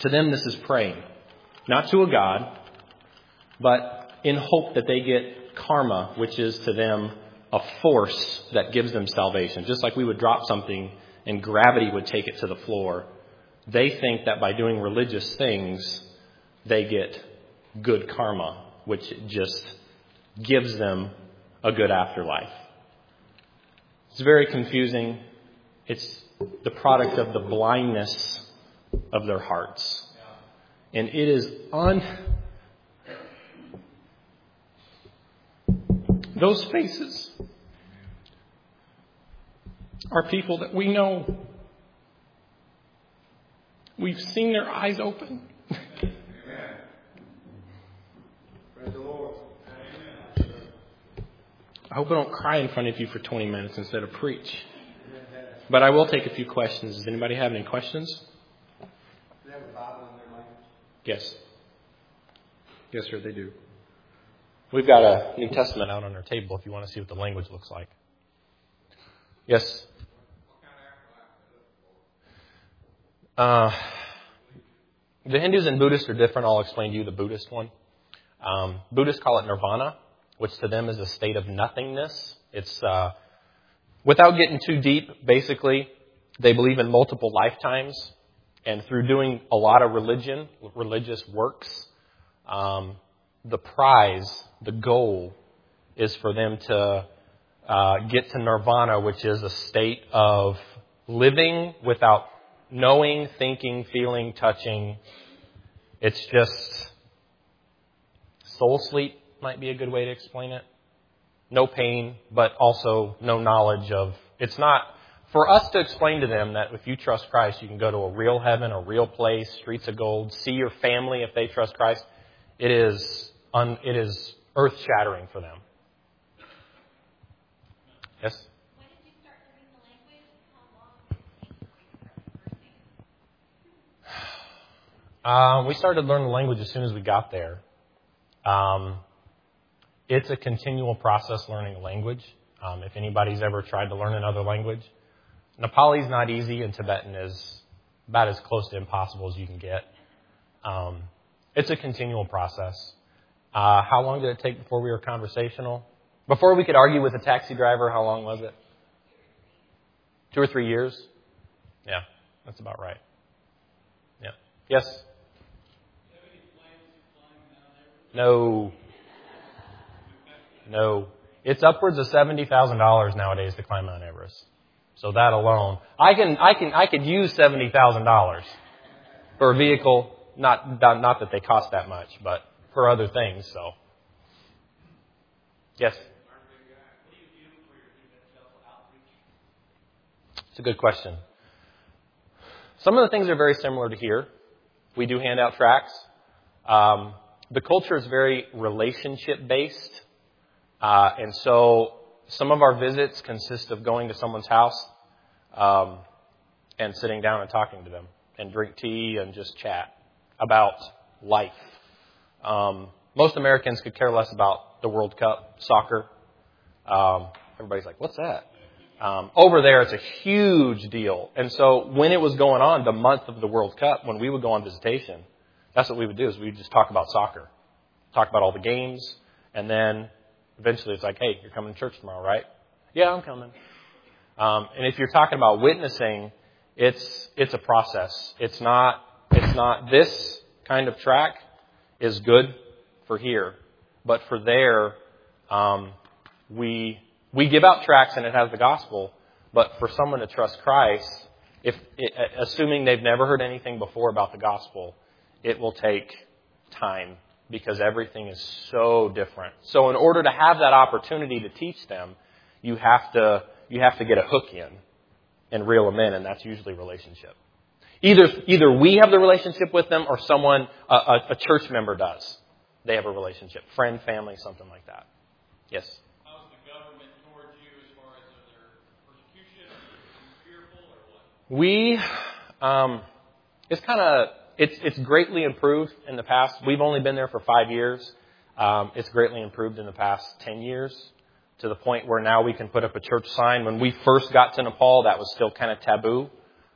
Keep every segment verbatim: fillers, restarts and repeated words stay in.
To them, this is praying. Not to a God, but in hope that they get karma, which is to them a force that gives them salvation. Just like we would drop something and gravity would take it to the floor. They think that by doing religious things, they get good karma, which just gives them a good afterlife. It's very confusing. It's the product of the blindness of their hearts. And it is un... Those faces are people that we know. We've seen their eyes open. Praise the Lord. I hope I don't cry in front of you for twenty minutes instead of preach. But I will take a few questions. Does anybody have any questions? Do they have a Bible in their language? Yes. Yes, sir, they do. We've got a New Testament out on our table if you want to see what the language looks like. Yes? Uh, the Hindus and Buddhists are different. I'll explain to you the Buddhist one. Um, Buddhists call it nirvana, which to them is a state of nothingness. It's, uh, without getting too deep, basically, they believe in multiple lifetimes. And through doing a lot of religion, religious works, um, the prize, the goal, is for them to uh, get to nirvana, which is a state of living without knowing, thinking, feeling, touching. It's just soul sleep might be a good way to explain it. No pain, but also no knowledge of... It's not... For us to explain to them that if you trust Christ, you can go to a real heaven, a real place, streets of gold, see your family if they trust Christ, it is un, it is earth-shattering for them. Yes? When did you start learning the language? How long did it take before you started conversing? Uh, we started learning the language as soon as we got there. Um, it's a continual process learning a language. Um, if anybody's ever tried to learn another language, Nepali is not easy, and Tibetan is about as close to impossible as you can get. Um, it's a continual process. Uh, how long did it take before we were conversational? Before we could argue with a taxi driver, how long was it? Two or three years? Yeah, that's about right. Yeah. Yes? No. No. It's upwards of seventy thousand dollars nowadays to climb Mount Everest. So that alone, I can, I can, I could use seventy thousand dollars for a vehicle. Not, not, not that they cost that much, but for other things. So, yes. It's a good question. Some of the things are very similar to here. We do hand out tracts. Um, the culture is very relationship based, uh, and so some of our visits consist of going to someone's house um, and sitting down and talking to them and drink tea and just chat about life. Um, most Americans could care less about the World Cup, soccer. Um, everybody's like, what's that? Um, over there, it's a huge deal. And so when it was going on, the month of the World Cup, when we would go on visitation, that's what we would do, is we would just talk about soccer. Talk about all the games. And then eventually it's like, hey, you're coming to church tomorrow, right? Yeah, I'm coming. Um, and if you're talking about witnessing, it's it's a process. It's not it's not this kind of track is good for here, but for there, um, we we give out tracts and it has the gospel. But for someone to trust Christ, if assuming they've never heard anything before about the gospel, it will take time because everything is so different. So in order to have that opportunity to teach them, you have to you have to get a hook in and reel them in, and that's usually relationship. Either either we have the relationship with them or someone, a, a, a church member does. They have a relationship. Friend, family, something like that. Yes? How's the government towards you as far as their persecution? Are you fearful or what? We, um, it's kind of, it's it's greatly improved in the past. We've only been there for five years. Um, it's greatly improved in the past ten years to the point where now we can put up a church sign. When we first got to Nepal, that was still kind of taboo.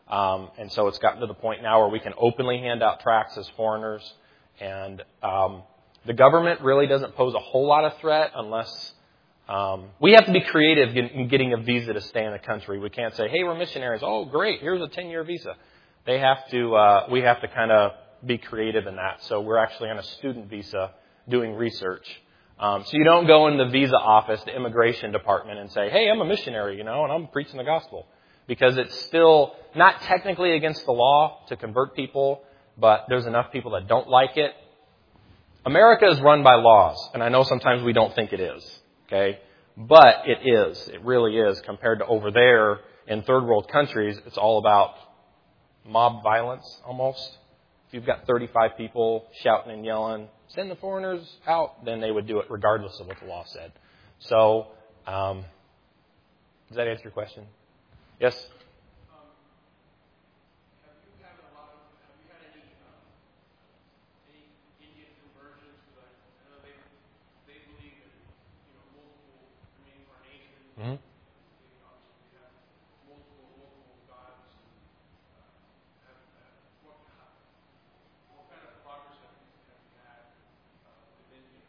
Um, and so it's gotten to the point now where we can openly hand out tracts as foreigners. And um, the government really doesn't pose a whole lot of threat unless um, we have to be creative in getting a visa to stay in the country. We can't say, hey, we're missionaries. Oh, great. Here's a ten-year visa. They have to, uh, we have to kind of be creative in that. So we're actually on a student visa doing research. Um, so you don't go in the visa office, the immigration department, and say, hey, I'm a missionary, you know, and I'm preaching the gospel. Because it's still not technically against the law to convert people, but there's enough people that don't like it. America is run by laws, and I know sometimes we don't think it is, okay? But it is. It really is. Compared to over there in third world countries, it's all about mob violence almost. If you've got thirty-five people shouting and yelling, send the foreigners out, then they would do it regardless of what the law said. So, um, does that answer your question? Yes? Um, have you had a lot of, have you had any, uh, any Indian conversions? Because I, I know they, they believe in, you know, multiple reincarnations. Mm-hmm. They obviously have multiple local gods. Uh, have, uh, what, what kind of progress have you, have you had uh, with Indians?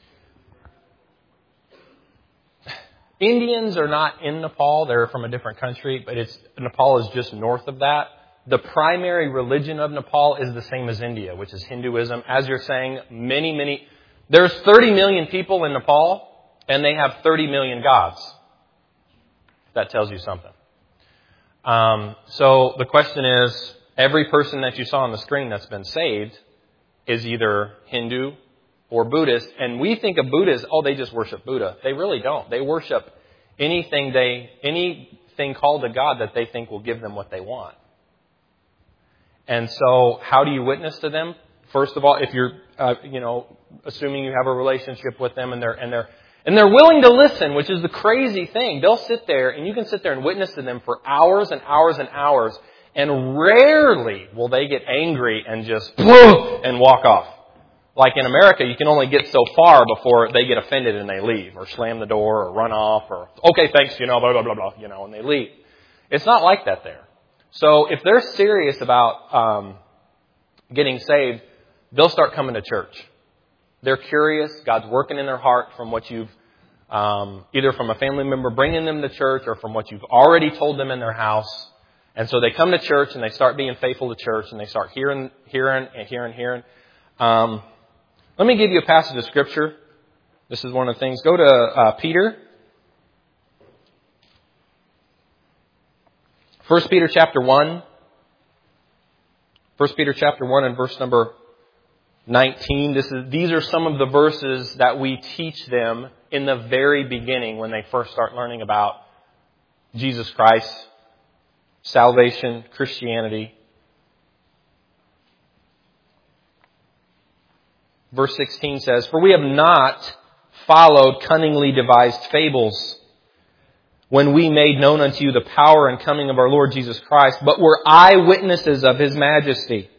Indians are not in Nepal. They're from a different country, but it's Nepal is just north of that. The primary religion of Nepal is the same as India, which is Hinduism. As you're saying, many, many... There's thirty million people in Nepal, and they have thirty million gods. That tells you something. Um, so the question is, every person that you saw on the screen that's been saved is either Hindu or Buddhist, and we think of Buddhists, oh, they just worship Buddha. They really don't. They worship anything they, anything called a God that they think will give them what they want. And so, how do you witness to them? First of all, if you're, uh, you know, assuming you have a relationship with them and they're, and they're, and they're willing to listen, which is the crazy thing. They'll sit there and you can sit there and witness to them for hours and hours and hours, and rarely will they get angry and just and walk off. Like in America, you can only get so far before they get offended and they leave, or slam the door, or run off, or, okay, thanks, you know, blah, blah, blah, blah, you know, and they leave. It's not like that there. So if they're serious about um, getting saved, they'll start coming to church. They're curious. God's working in their heart from what you've, um, either from a family member bringing them to church or from what you've already told them in their house. And so they come to church and they start being faithful to church and they start hearing, hearing, and hearing, hearing. Um, Let me give you a passage of Scripture. This is one of the things. Go to uh, Peter. First Peter chapter one. First Peter chapter one and verse number nineteen. This is, these are some of the verses that we teach them in the very beginning when they first start learning about Jesus Christ, salvation, Christianity. Verse sixteen says, "For we have not followed cunningly devised fables when we made known unto you the power and coming of our Lord Jesus Christ, but were eyewitnesses of His majesty."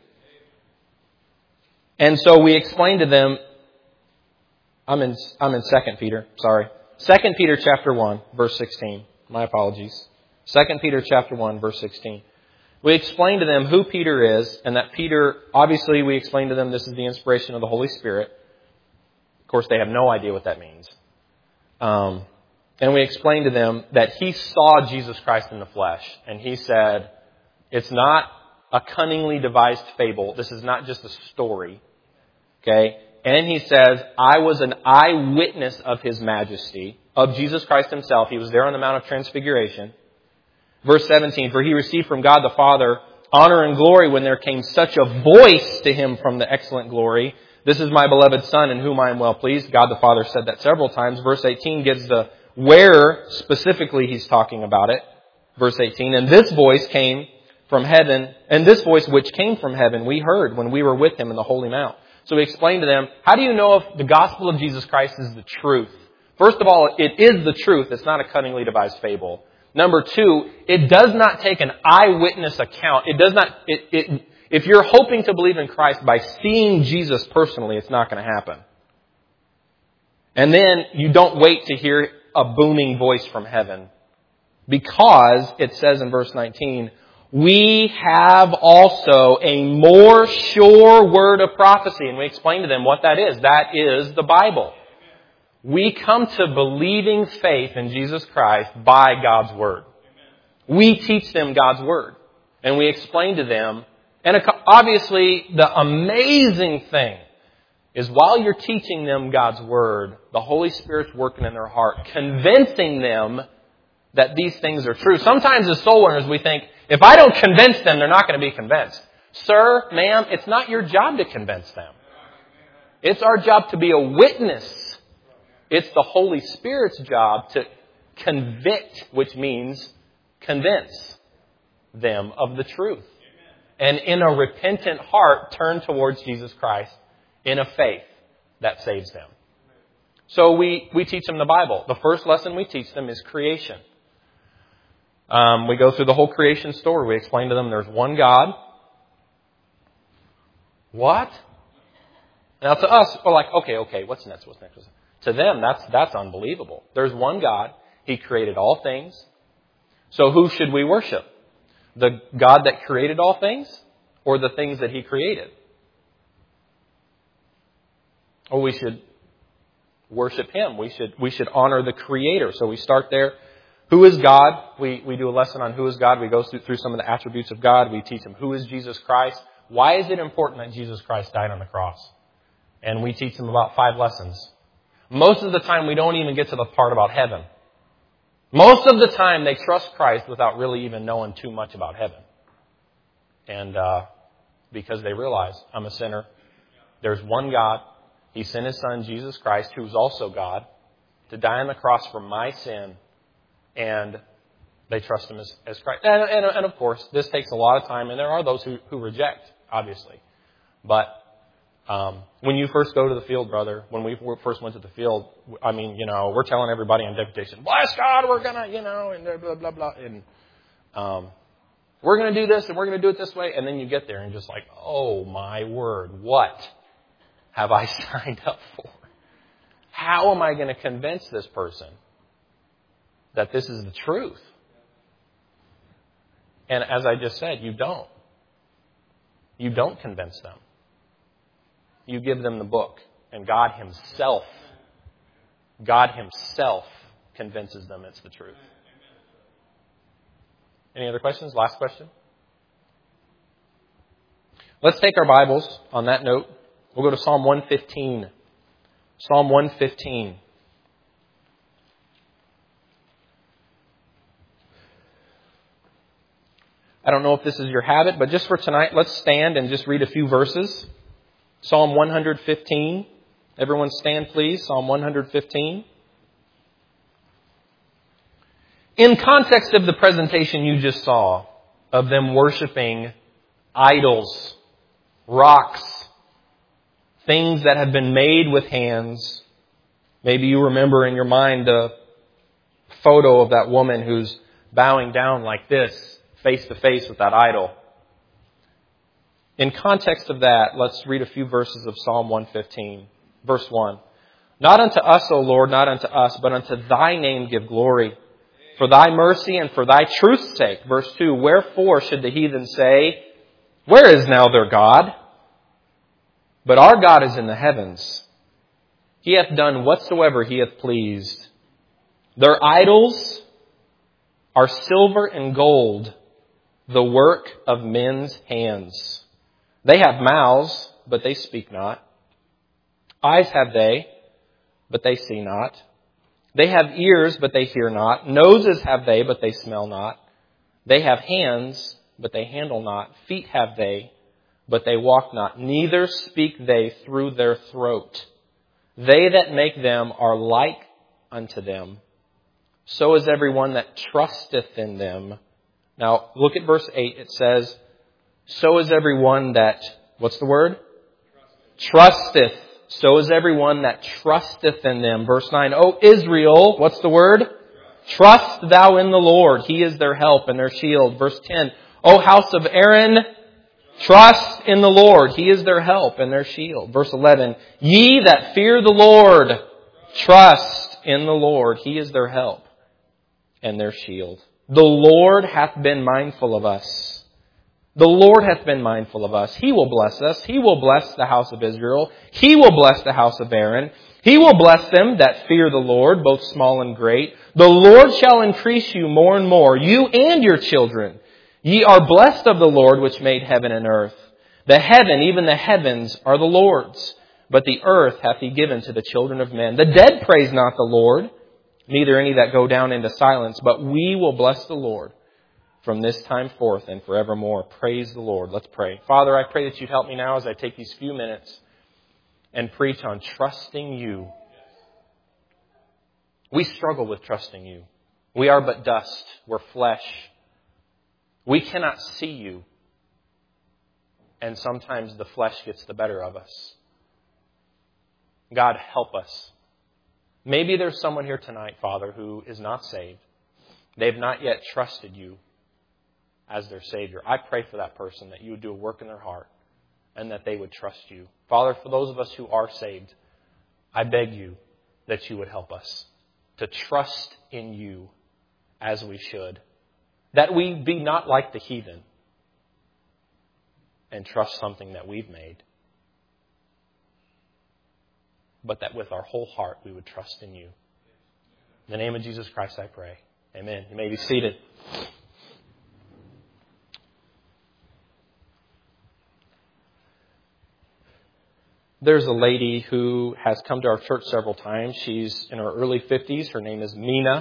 And so we explained to them, I'm in, I'm in Second Peter, sorry. Second Peter chapter one, verse sixteen. My apologies. Second Peter chapter one, verse sixteen. We explained to them who Peter is, and that Peter, obviously we explained to them this is the inspiration of the Holy Spirit. Of course, they have no idea what that means. Um, and we explained to them that he saw Jesus Christ in the flesh, and he said, it's not a cunningly devised fable. This is not just a story. Okay? And he says, I was an eyewitness of His majesty, of Jesus Christ Himself. He was there on the Mount of Transfiguration. Verse seventeen, "For He received from God the Father honor and glory when there came such a voice to Him from the excellent glory. This is my beloved Son in whom I am well pleased." God the Father said that several times. Verse eighteen gives the where specifically He's talking about it. Verse eighteen, "And this voice came from heaven, and this voice which came from heaven we heard when we were with Him in the Holy Mount." So we explained to them, how do you know if the gospel of Jesus Christ is the truth? First of all, it is the truth. It's not a cunningly devised fable. Number two, it does not take an eyewitness account. It does not, it, it, if you're hoping to believe in Christ by seeing Jesus personally, it's not going to happen. And then you don't wait to hear a booming voice from heaven. Because it says in verse nineteen, We have also a more sure word of prophecy. And we explained to them what that is. That is the Bible. We come to believing faith in Jesus Christ by God's Word. We teach them God's Word. And we explain to them, and obviously the amazing thing is while you're teaching them God's Word, the Holy Spirit's working in their heart, convincing them that these things are true. Sometimes as soul winners we think, if I don't convince them, they're not going to be convinced. Sir, ma'am, it's not your job to convince them. It's our job to be a witness. It's the Holy Spirit's job to convict, which means convince them of the truth. And in a repentant heart, turn towards Jesus Christ in a faith that saves them. So we, we teach them the Bible. The first lesson we teach them is creation. Um, we go through the whole creation story. We explain to them there's one God. What? Now to us, we're like, okay, okay, what's next? What's next? To them, that's that's unbelievable. There's one God. He created all things. So who should we worship? The God that created all things or the things that He created? Or we should worship Him. We should we should honor the Creator. So we start there. Who is God? We we do a lesson on who is God. We go through, through some of the attributes of God. We teach them who is Jesus Christ. Why is it important that Jesus Christ died on the cross? And we teach them about five lessons. Most of the time, we don't even get to the part about heaven. Most of the time, they trust Christ without really even knowing too much about heaven. And uh, because they realize, I'm a sinner. There's one God. He sent His Son, Jesus Christ, who is also God, to die on the cross for my sin. And they trust Him as, as Christ. And, and, and of course, this takes a lot of time. And there are those who, who reject, obviously. But Um, when you first go to the field, brother, when we first went to the field, I mean, you know, we're telling everybody on deputation, bless God, we're going to, you know, and blah, blah, blah. And um, we're going to do this and we're going to do it this way. And then you get there and you're just like, oh, my word, what have I signed up for? How am I going to convince this person that this is the truth? And as I just said, you don't. You don't convince them. You give them the book, and God Himself, God Himself convinces them it's the truth. Any other questions? Last question. Let's take our Bibles on that note. We'll go to Psalm one fifteen. Psalm one fifteen. I don't know if this is your habit, but just for tonight, let's stand and just read a few verses. Psalm one fifteen. Everyone stand, please. Psalm one fifteen. In context of the presentation you just saw of them worshiping idols, rocks, things that have been made with hands. Maybe you remember in your mind the photo of that woman who's bowing down like this, face to face with that idol. In context of that, let's read a few verses of Psalm one fifteen. Verse one. Not unto us, O Lord, not unto us, but unto Thy name give glory. For Thy mercy and for Thy truth's sake. Verse two. Wherefore should the heathen say, where is now their God? But our God is in the heavens. He hath done whatsoever He hath pleased. Their idols are silver and gold, the work of men's hands. They have mouths, but they speak not. Eyes have they, but they see not. They have ears, but they hear not. Noses have they, but they smell not. They have hands, but they handle not. Feet have they, but they walk not. Neither speak they through their throat. They that make them are like unto them. So is everyone that trusteth in them. Now, look at verse eight. It says, so is everyone that, what's the word? Trusteth. trusteth. So is everyone that trusteth in them. Verse nine, O Israel, what's the word? Trust. Trust thou in the Lord. He is their help and their shield. Verse ten, O house of Aaron, trust in the Lord. He is their help and their shield. Verse eleven, ye that fear the Lord, trust in the Lord. He is their help and their shield. The Lord hath been mindful of us. The Lord hath been mindful of us. He will bless us. He will bless the house of Israel. He will bless the house of Aaron. He will bless them that fear the Lord, both small and great. The Lord shall increase you more and more, you and your children. Ye are blessed of the Lord, which made heaven and earth. The heaven, even the heavens, are the Lord's, but the earth hath He given to the children of men. The dead praise not the Lord, neither any that go down into silence, but we will bless the Lord from this time forth and forevermore. Praise the Lord. Let's pray. Father, I pray that you'd help me now as I take these few minutes and preach on trusting you. We struggle with trusting you. We are but dust. We're flesh. We cannot see you. And sometimes the flesh gets the better of us. God, help us. Maybe there's someone here tonight, Father, who is not saved. They've not yet trusted you as their Savior. I pray for that person that you would do a work in their heart and that they would trust you. Father, for those of us who are saved, I beg you that you would help us to trust in you as we should. That we be not like the heathen and trust something that we've made, but that with our whole heart we would trust in you. In the name of Jesus Christ I pray. Amen. You may be seated. There's a lady who has come to our church several times. She's in her early fifties. Her name is Mina.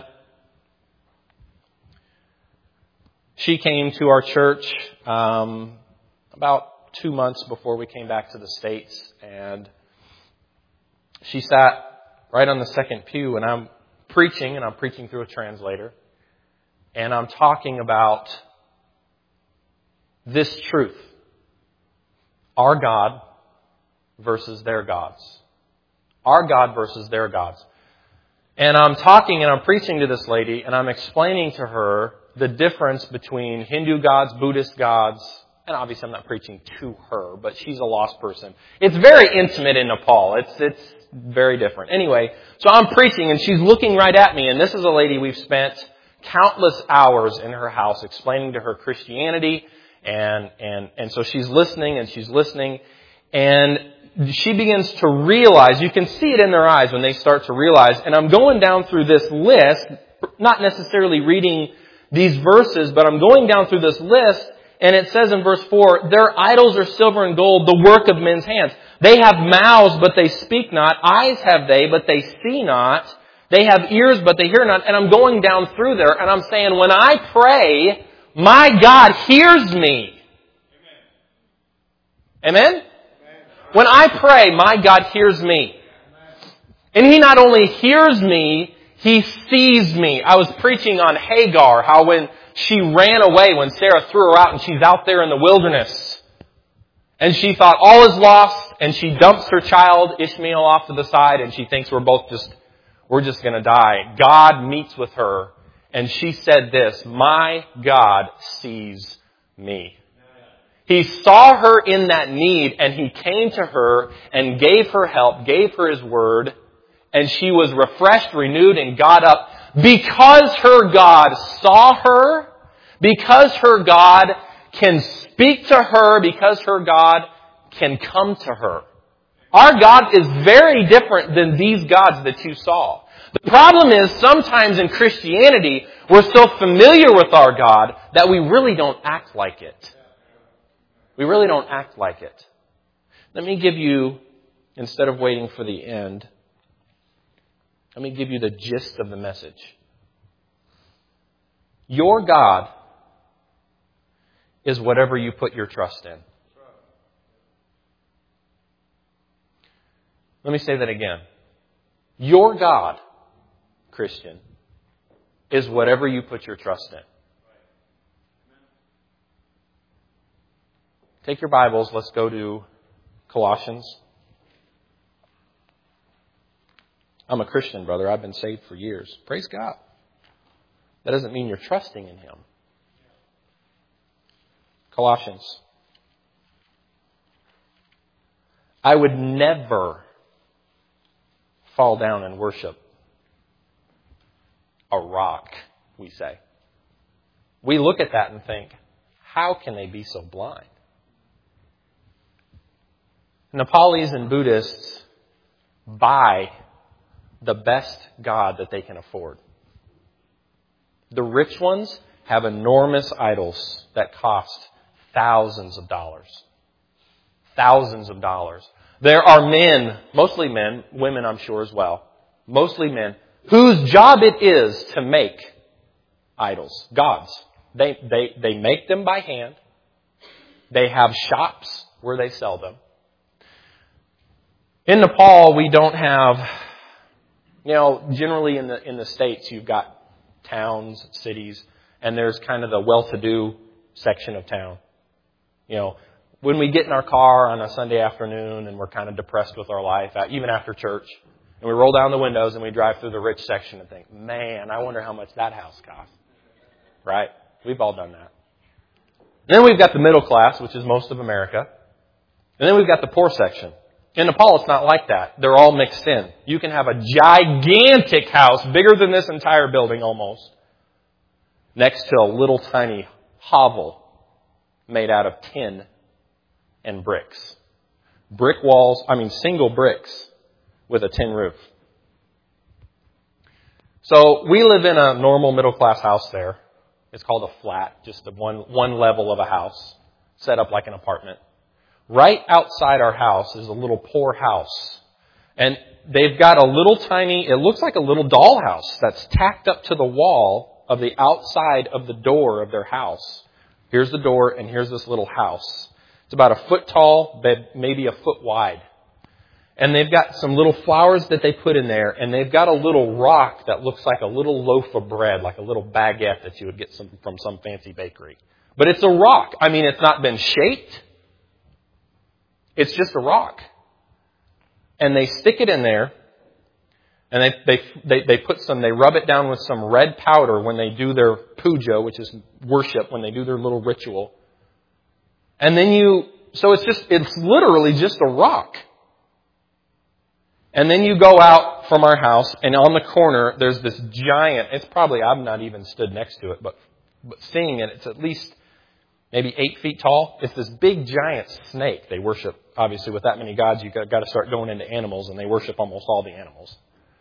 She came to our church um, about two months before we came back to the States. And she sat right on the second pew, and I'm preaching, and I'm preaching through a translator. And I'm talking about this truth. Our God versus their gods. Our God versus their gods. And I'm talking and I'm preaching to this lady, and I'm explaining to her the difference between Hindu gods, Buddhist gods, and obviously I'm not preaching to her, but she's a lost person. It's very intimate in Nepal. It's it's very different. Anyway, so I'm preaching and she's looking right at me, and this is a lady we've spent countless hours in her house explaining to her Christianity, and and and so she's listening and she's listening, and she begins to realize, you can see it in their eyes when they start to realize, and I'm going down through this list, not necessarily reading these verses, but I'm going down through this list, and it says in verse four, their idols are silver and gold, the work of men's hands. They have mouths, but they speak not. Eyes have they, but they see not. They have ears, but they hear not. And I'm going down through there, and I'm saying, when I pray, my God hears me. Amen? Amen? When I pray, my God hears me. And He not only hears me, He sees me. I was preaching on Hagar, how when she ran away, when Sarah threw her out and she's out there in the wilderness, and she thought all is lost, and she dumps her child Ishmael off to the side, and she thinks we're both just, we're just going to die. God meets with her, and she said this, my God sees me. He saw her in that need, and He came to her and gave her help, gave her His word, and she was refreshed, renewed, and got up because her God saw her, because her God can speak to her, because her God can come to her. Our God is very different than these gods that you saw. The problem is sometimes in Christianity, we're so familiar with our God that we really don't act like it. We really don't act like it. Let me give you, instead of waiting for the end, let me give you the gist of the message. Your God is whatever you put your trust in. Let me say that again. Your God, Christian, is whatever you put your trust in. Take your Bibles. Let's go to Colossians. I'm a Christian, brother. I've been saved for years. Praise God. That doesn't mean you're trusting in Him. Colossians. I would never fall down and worship a rock, we say. We look at that and think, How can they be so blind? Nepalis and Buddhists buy the best God that they can afford. The rich ones have enormous idols that cost thousands of dollars. Thousands of dollars. There are men, mostly men, women I'm sure as well, mostly men, whose job it is to make idols, gods. They, they, they make them by hand. They have shops where they sell them. In Nepal, we don't have, you know, generally in the, in the States, you've got towns, cities, and there's kind of the well-to-do section of town. You know, when we get in our car on a Sunday afternoon and we're kind of depressed with our life, even after church, and we roll down the windows and we drive through the rich section and think, man, I wonder how much that house costs. Right? We've all done that. Then we've got the middle class, which is most of America. And then we've got the poor section. In Nepal, it's not like that. They're all mixed in. You can have a gigantic house, bigger than this entire building almost, next to a little tiny hovel made out of tin and bricks. Brick walls, I mean single bricks with a tin roof. So we live in a normal middle class house there. It's called a flat, just a one, one level of a house, set up like an apartment. Right outside our house is a little poor house. And they've got a little tiny, it looks like a little dollhouse that's tacked up to the wall of the outside of the door of their house. Here's the door and here's this little house. It's about a foot tall, maybe a foot wide. And they've got some little flowers that they put in there, and they've got a little rock that looks like a little loaf of bread, like a little baguette that you would get some, from some fancy bakery. But it's a rock. I mean, it's not been shaped. It's just a rock. And they stick it in there, and they, they, they, they put some, they rub it down with some red powder when they do their puja, which is worship, when they do their little ritual. And then you, so it's just, it's literally just a rock. And then you go out from our house, and on the corner, there's this giant, it's probably, I've not even stood next to it, but, but seeing it, it's at least maybe eight feet tall. It's this big giant snake they worship. Obviously, with that many gods, you've got to start going into animals, and they worship almost all the animals.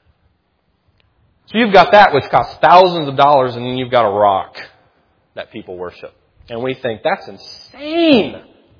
So you've got that, which costs thousands of dollars, and then you've got a rock that people worship. And we think, that's insane.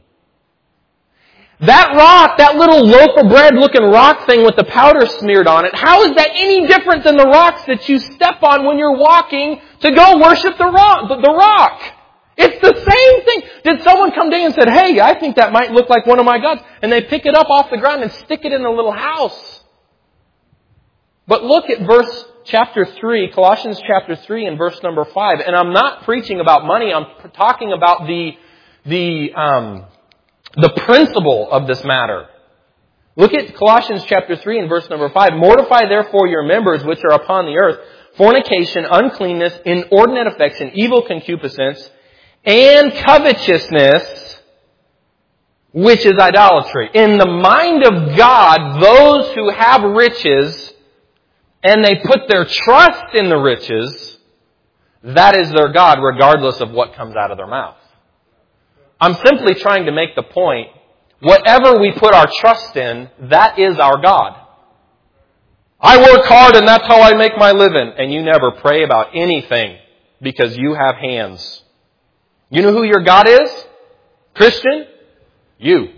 That rock, that little loaf of bread looking rock thing with the powder smeared on it, how is that any different than the rocks that you step on when you're walking to go worship the rock? The rock. It's the same thing. Did someone come down and said, hey, I think that might look like one of my gods, and they pick it up off the ground and stick it in a little house? But look at verse chapter three, Colossians chapter three and verse number five. And I'm not preaching about money. I'm talking about the, the, um, the principle of this matter. Look at Colossians chapter three and verse number five. Mortify therefore your members which are upon the earth, fornication, uncleanness, inordinate affection, evil concupiscence, and covetousness, which is idolatry. In the mind of God, those who have riches and they put their trust in the riches, that is their God regardless of what comes out of their mouth. I'm simply trying to make the point, whatever we put our trust in, that is our God. I work hard and that's how I make my living. And you never pray about anything because you have hands. You know who your God is? Christian? You.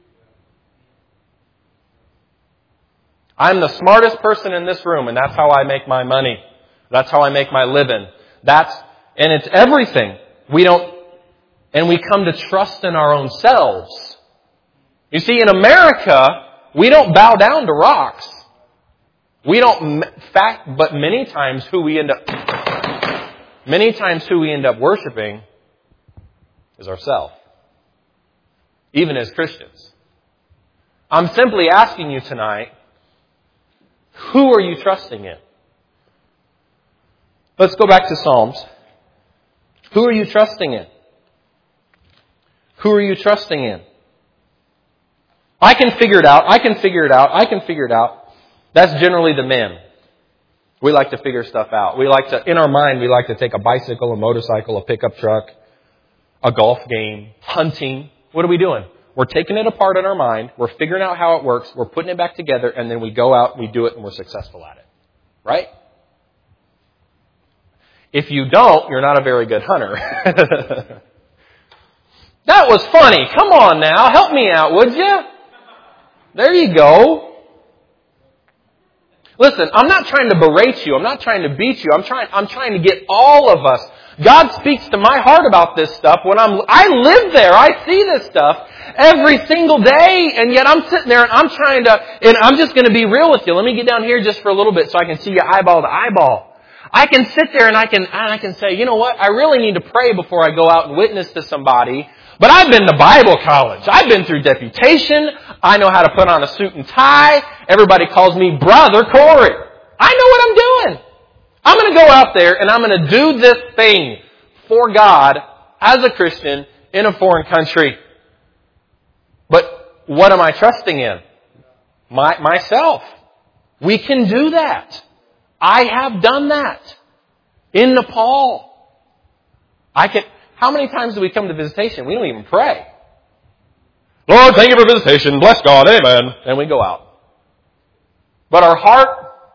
I'm the smartest person in this room and that's how I make my money. That's how I make my living. That's, and it's everything. We don't, and we come to trust in our own selves. You see, in America, we don't bow down to rocks. We don't, fact, but many times who we end up, many times who we end up worshiping is ourselves. Even as Christians. I'm simply asking you tonight, who are you trusting in? Let's go back to Psalms. Who are you trusting in? Who are you trusting in? I can figure it out. I can figure it out. I can figure it out. That's generally the men. We like to figure stuff out. We like to, in our mind, we like to take a bicycle, a motorcycle, a pickup truck, a golf game, hunting. What are we doing? We're taking it apart in our mind. We're figuring out how it works. We're putting it back together. And then we go out, we do it, and we're successful at it. Right? If you don't, you're not a very good hunter. That was funny. Come on now. Help me out, would you? There you go. Listen, I'm not trying to berate you. I'm not trying to beat you. I'm trying, I'm trying to get all of us. God speaks to my heart about this stuff when I'm, I live there. I see this stuff every single day. And yet I'm sitting there and I'm trying to, and I'm just going to be real with you. Let me get down here just for a little bit so I can see you eyeball to eyeball. I can sit there and I can, and I can say, you know what? I really need to pray before I go out and witness to somebody. But I've been to Bible college. I've been through deputation. I know how to put on a suit and tie. Everybody calls me Brother Corey. I know what I'm doing. I'm going to go out there and I'm going to do this thing for God as a Christian in a foreign country. But what am I trusting in? My, myself. We can do that. I have done that in Nepal. I can. How many times do we come to visitation? We don't even pray. Lord, thank you for visitation. Bless God. Amen. And we go out. But our heart,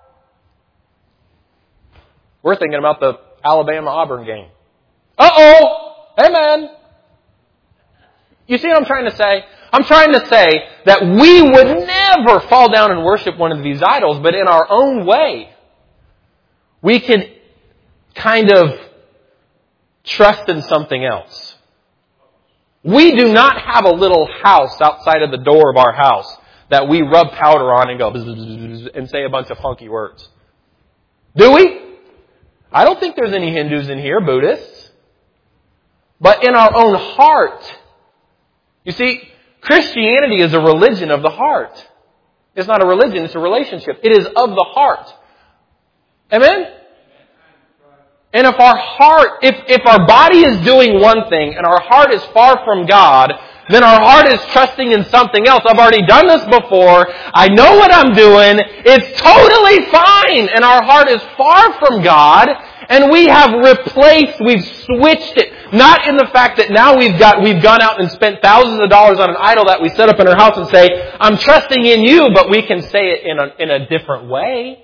we're thinking about the Alabama-Auburn game. Uh-oh. Amen. You see what I'm trying to say? I'm trying to say that we would never fall down and worship one of these idols, but in our own way, we can kind of trust in something else. We do not have a little house outside of the door of our house that we rub powder on and go bzz, bzz, bzz, and say a bunch of funky words. Do we? I don't think there's any Hindus in here, Buddhists. But in our own heart, you see, Christianity is a religion of the heart. It's not a religion, it's a relationship. It is of the heart. Amen? And if our heart, if, if our body is doing one thing and our heart is far from God, then our heart is trusting in something else. I've already done this before. I know what I'm doing. It's totally fine. And our heart is far from God. And we have replaced, we've switched it. Not in the fact that now we've got, we've gone out and spent thousands of dollars on an idol that we set up in our house and say, I'm trusting in you, but we can say it in a, in a different way.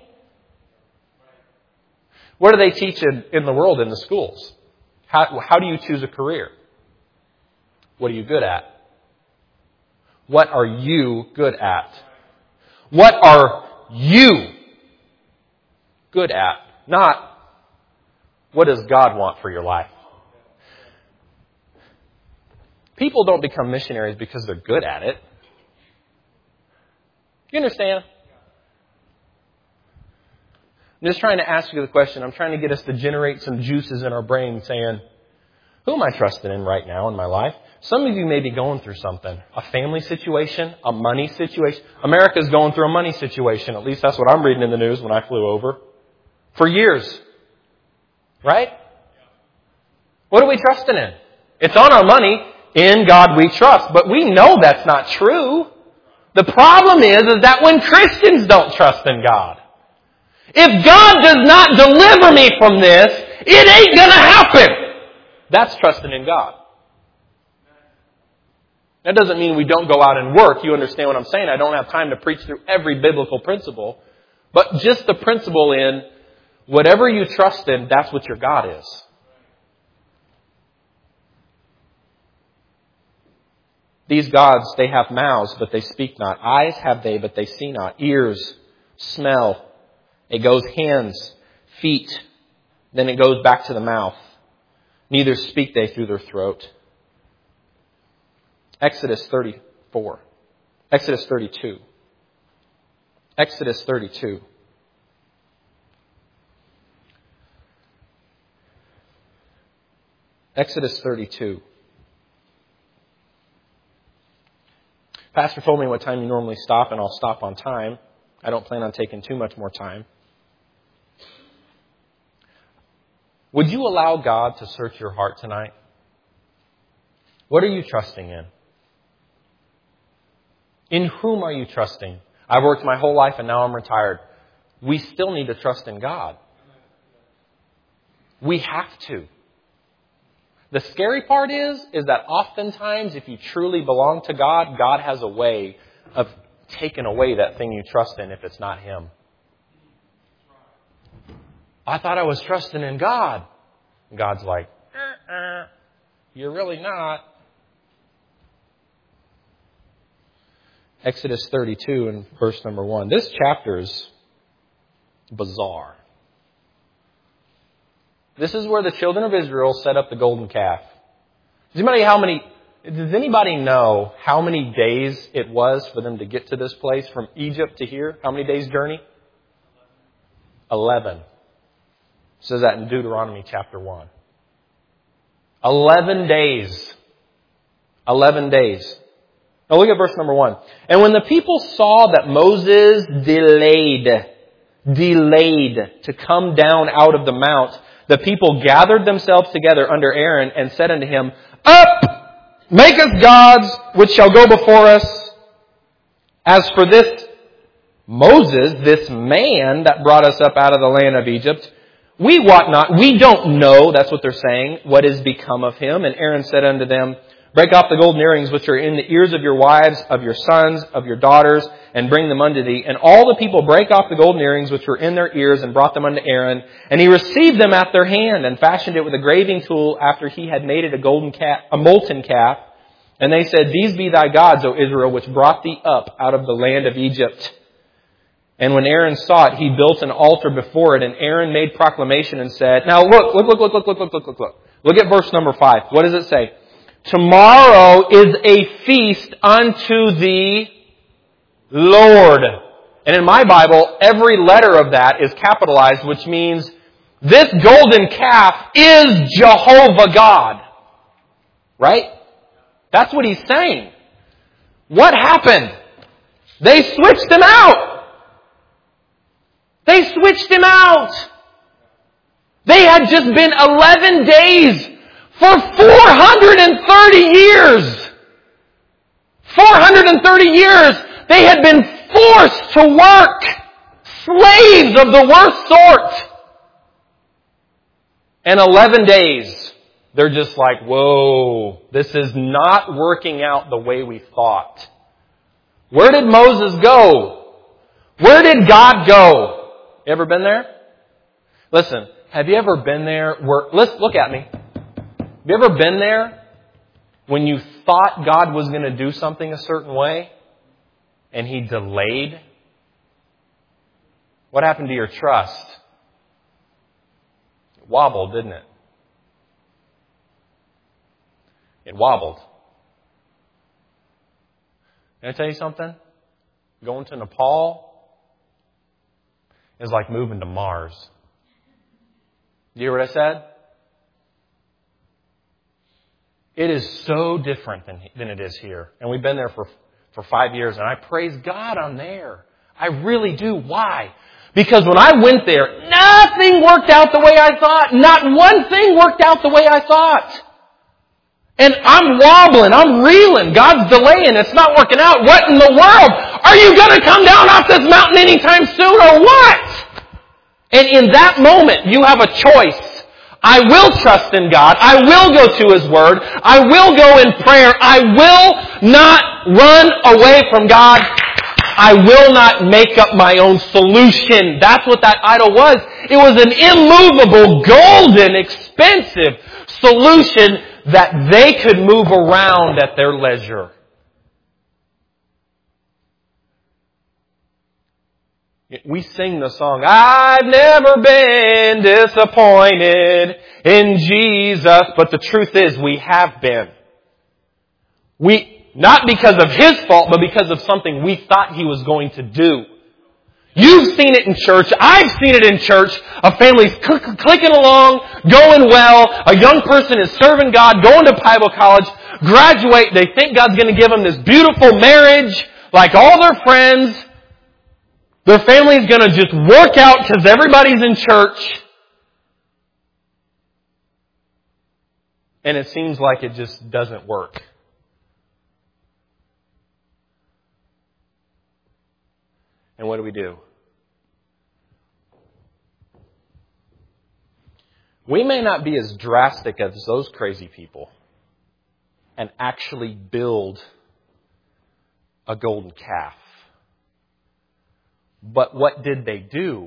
What do they teach in, in the world, in the schools? How, how do you choose a career? What are you good at? What are you good at? What are you good at? Not, what does God want for your life? People don't become missionaries because they're good at it. You understand? I'm just trying to ask you the question. I'm trying to get us to generate some juices in our brain saying, who am I trusting in right now in my life? Some of you may be going through something. A family situation, a money situation. America's going through a money situation. At least that's what I'm reading in the news when I flew over. For years. Right? What are we trusting in? It's on our money. In God we trust. But we know that's not true. The problem is, is that when Christians don't trust in God. If God does not deliver me from this, it ain't going to happen. That's trusting in God. That doesn't mean we don't go out and work. You understand what I'm saying? I don't have time to preach through every biblical principle. But just the principle in whatever you trust in, that's what your God is. These gods, they have mouths, but they speak not. Eyes have they, but they see not. Ears, smell. It goes hands, feet. Then it goes back to the mouth. Neither speak they through their throat. Exodus thirty-four. Exodus thirty-two. Exodus thirty-two. Exodus thirty-two. Pastor told me what time you normally stop, and I'll stop on time. I don't plan on taking too much more time. Would you allow God to search your heart tonight? What are you trusting in? In whom are you trusting? I've worked my whole life and now I'm retired. We still need to trust in God. We have to. The scary part is, is that oftentimes if you truly belong to God, God has a way of taking away that thing you trust in if it's not Him. I thought I was trusting in God. And God's like, uh-uh, you're really not. Exodus thirty-two and verse number one. This chapter is bizarre. This is where the children of Israel set up the golden calf. Does anybody, how many, does anybody know how many days it was for them to get to this place from Egypt to here? How many days journey? Eleven. It says that in Deuteronomy chapter one. Eleven days. Eleven days. Now look at verse number one. And when the people saw that Moses delayed, delayed to come down out of the mount, the people gathered themselves together under Aaron and said unto him, Up! Make us gods which shall go before us. As for this Moses, this man that brought us up out of the land of Egypt, we wot not, we don't know, that's what they're saying, what is become of him. And Aaron said unto them, Break off the golden earrings which are in the ears of your wives, of your sons, of your daughters, and bring them unto thee. And all the people brake off the golden earrings which were in their ears and brought them unto Aaron. And he received them at their hand and fashioned it with a graving tool after he had made it a golden calf, a molten calf. And they said, These be thy gods, O Israel, which brought thee up out of the land of Egypt. And when Aaron saw it, he built an altar before it. And Aaron made proclamation and said, Now look, look, look, look, look, look, look, look, look, look. Look at verse number five. What does it say? Tomorrow is a feast unto the Lord. And in my Bible, every letter of that is capitalized, which means this golden calf is Jehovah God. Right? That's what he's saying. What happened? They switched him out. They switched him out. They had just been eleven days for four hundred thirty years. four hundred thirty years they had been forced to work. Slaves of the worst sort. And eleven days, they're just like, whoa, this is not working out the way we thought. Where did Moses go? Where did God go? You ever been there? Listen, have you ever been there where, let's look at me. Have you ever been there when you thought God was going to do something a certain way and He delayed? What happened to your trust? It wobbled, didn't it? It wobbled. Can I tell you something? Going to Nepal is like moving to Mars. Do you hear what I said? It is so different than, than it is here. And we've been there for, for five years, and I praise God I'm there. I really do. Why? Because when I went there, nothing worked out the way I thought. Not one thing worked out the way I thought. And I'm wobbling. I'm reeling. God's delaying. It's not working out. What in the world? Are you going to come down off this mountain anytime soon or what? And in that moment, you have a choice. I will trust in God. I will go to His Word. I will go in prayer. I will not run away from God. I will not make up my own solution. That's what that idol was. It was an immovable, golden, expensive solution that they could move around at their leisure. We sing the song, I've never been disappointed in Jesus. But the truth is, we have been. We, not because of His fault, but because of something we thought He was going to do. You've seen it in church. I've seen it in church. A family's cl- clicking along, going well. A young person is serving God, going to Bible college, graduate. They think God's going to give them this beautiful marriage, like all their friends. Their family's going to just work out because everybody's in church. And it seems like it just doesn't work. And what do we do? We may not be as drastic as those crazy people and actually build a golden calf. But what did they do?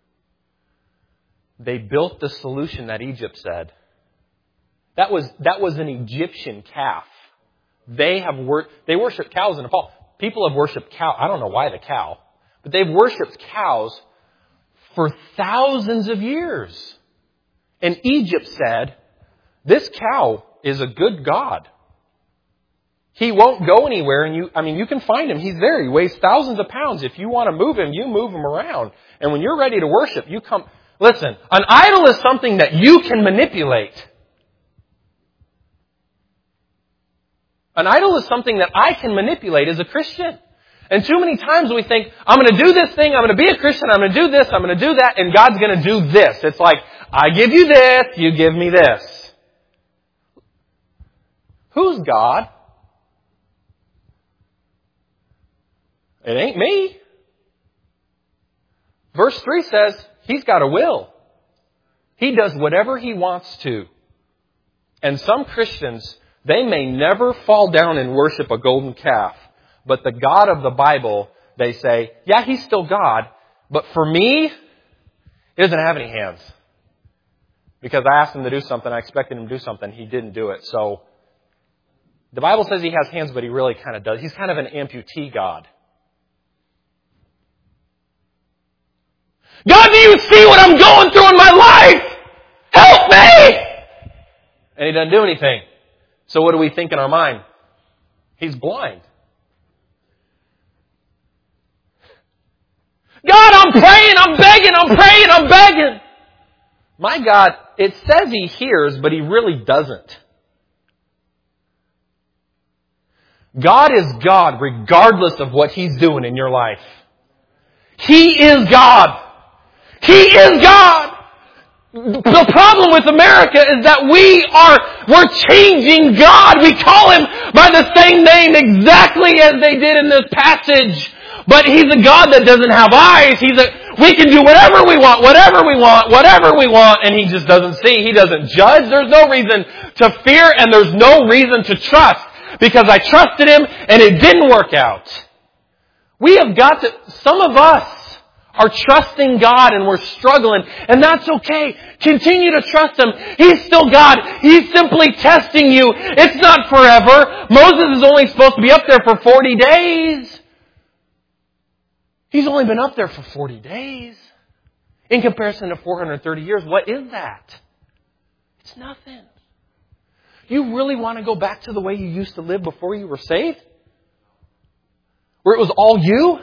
They built the solution that Egypt said. That was, that was an Egyptian calf. They have wor- they worship cows in Nepal. People have worshipped cow. I don't know why the cow, but they've worshipped cows for thousands of years. And Egypt said, this cow is a good God. He won't go anywhere, and you, I mean, you can find him. He's there. He weighs thousands of pounds. If you want to move him, you move him around. And when you're ready to worship, you come. Listen, an idol is something that you can manipulate. An idol is something that I can manipulate as a Christian. And too many times we think, I'm going to do this thing, I'm going to be a Christian, I'm going to do this, I'm going to do that, and God's going to do this. It's like, I give you this, you give me this. Who's God? It ain't me. Verse three says, He's got a will. He does whatever He wants to. And some Christians, they may never fall down and worship a golden calf. But the God of the Bible, they say, yeah, He's still God. But for me, He doesn't have any hands. Because I asked Him to do something, I expected Him to do something, He didn't do it. So, the Bible says He has hands, but He really kind of does. He's kind of an amputee God. God, do you see what I'm going through in my life? Help me! And He doesn't do anything. So what do we think in our mind? He's blind. God, I'm praying, I'm begging, I'm praying, I'm begging. My God, it says He hears, but He really doesn't. God is God regardless of what He's doing in your life. He is God. He is God. The problem with America is that we are, we're changing God. We call Him by the same name exactly as they did in this passage. But He's a God that doesn't have eyes. He's a, we can do whatever we want, whatever we want, whatever we want, and He just doesn't see. He doesn't judge. There's no reason to fear, and there's no reason to trust. Because I trusted Him, and it didn't work out. We have got to, some of us are trusting God, and we're struggling, and that's okay. Continue to trust Him. He's still God. He's simply testing you. It's not forever. Moses is only supposed to be up there for forty days. He's only been up there for forty days. In comparison to four hundred thirty years, what is that? It's nothing. You really want to go back to the way you used to live before you were saved? Where it was all you?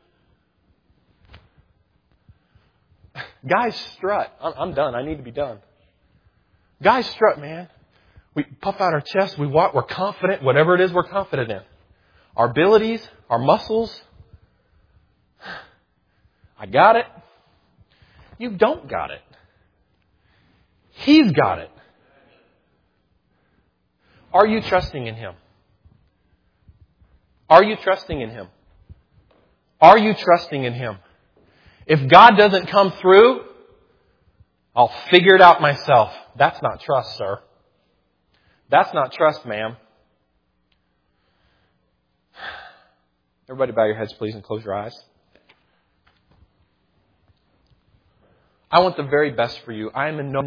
Guys strut. I'm done. I need to be done. Guys strut, man. We puff out our chest. We walk. We're confident. Whatever it is we're confident in. Our abilities, our muscles. I got it. You don't got it. He's got it. Are you trusting in Him? Are you trusting in Him? Are you trusting in Him? If God doesn't come through, I'll figure it out myself. That's not trust, sir. That's not trust, ma'am. Everybody bow your heads, please, and close your eyes. I want the very best for you. I am in no